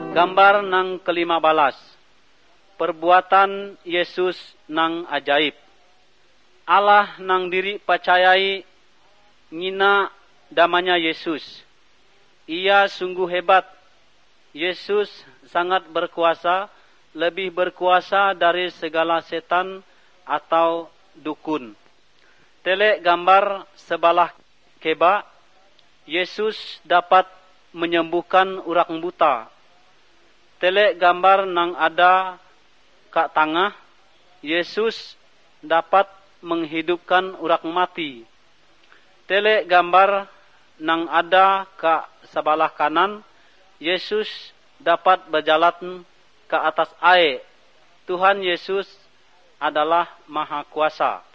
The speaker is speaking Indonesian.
Gambar nang ke-15. Perbuatan Yesus nang ajaib. Allah nang diri percayai ngina damanya Yesus. Ia sungguh hebat. Yesus sangat berkuasa, lebih berkuasa dari segala setan atau dukun. Tele gambar sebelah keba, Yesus dapat menyembuhkan orang buta. Tele gambar nang ada kat tengah, Yesus dapat menghidupkan orang mati. Tele gambar nang ada kat sebelah kanan, Yesus dapat berjalan ke atas air. Tuhan Yesus adalah Maha Kuasa.